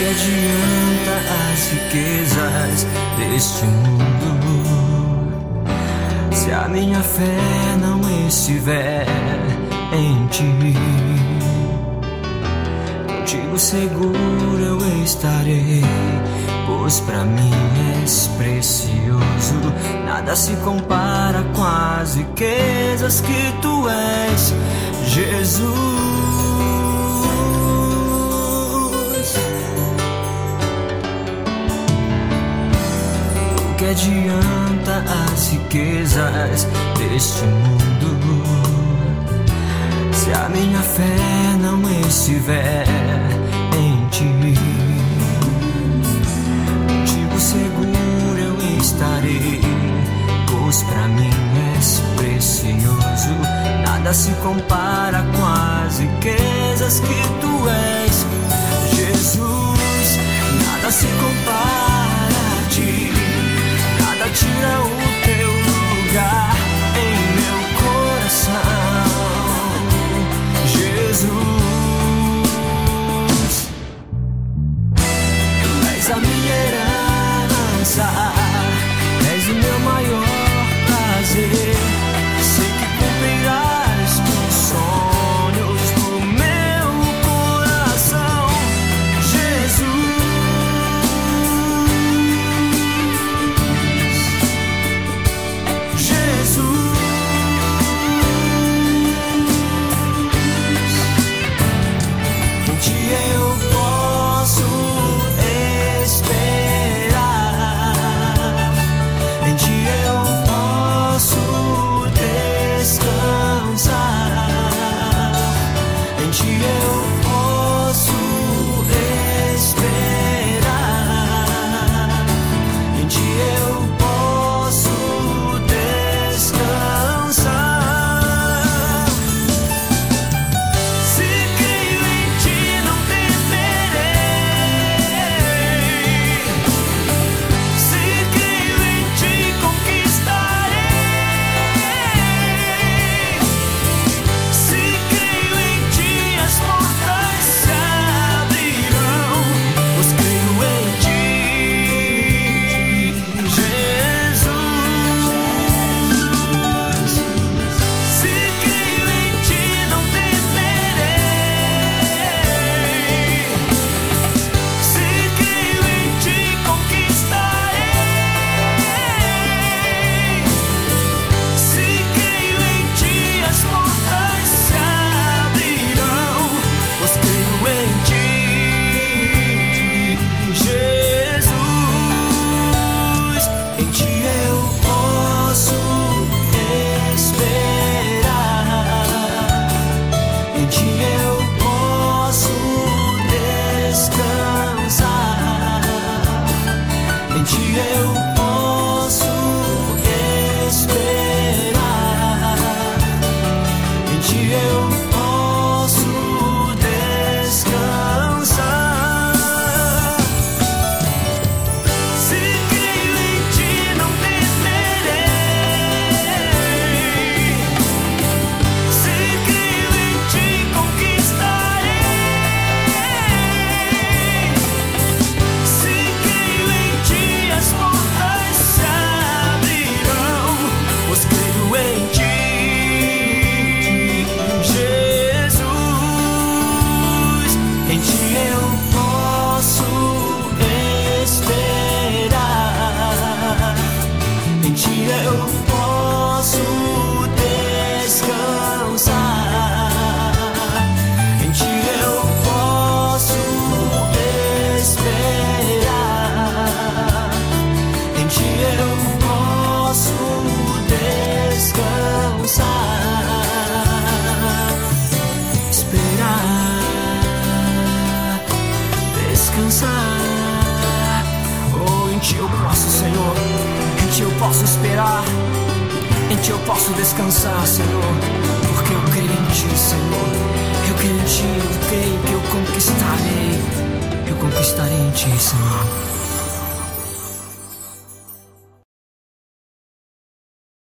que adianta as riquezas deste mundo se a minha fé não estiver em ti? Contigo seguro eu estarei, pois pra mim és precioso. Nada se compara com as riquezas que tu és, Jesus. O que adianta as riquezas deste mundo se a minha fé não estiver em ti? Contigo seguro eu estarei, pois pra mim és precioso. Nada se compara com as riquezas que tu és, Jesus. Nada se compara a ti, nada tira o teu lugar em meu coração, Jesus. Tu és a minha herança, és o meu maior prazer. Sei que cumprirás os sonhos do meu coração, Jesus. Jesus. Em ti eu posso esperar, em ti eu posso descansar, em ti eu posso esperar, em ti eu posso descansar. Se creio em ti não temerei, se creio em ti conquistarei, se creio em ti as portas se abrirão, pois creio em ti, Jesus. Se creio em ti não temerei, se creio em ti conquistarei, se creio em ti as portas se abrirão, pois creio em ti, Jesus. Em ti eu posso esperar, em ti eu posso descansar, em ti eu posso esperar, em ti eu posso descansar. Se creio em ti não temerei, se creio em ti conquistarei, se creio em ti as portas se abrirão, pois creio em ti, Jesus. Em ti eu posso esperar, em ti eu posso descansar, em ti eu posso esperar, em ti eu posso descansar, esperar, descansar. Oh, em ti eu posso, Senhor, em ti eu posso esperar, em ti eu posso descansar, Senhor, porque eu creio em ti, Senhor. Eu creio em ti, eu creio que eu conquistarei em ti, Senhor.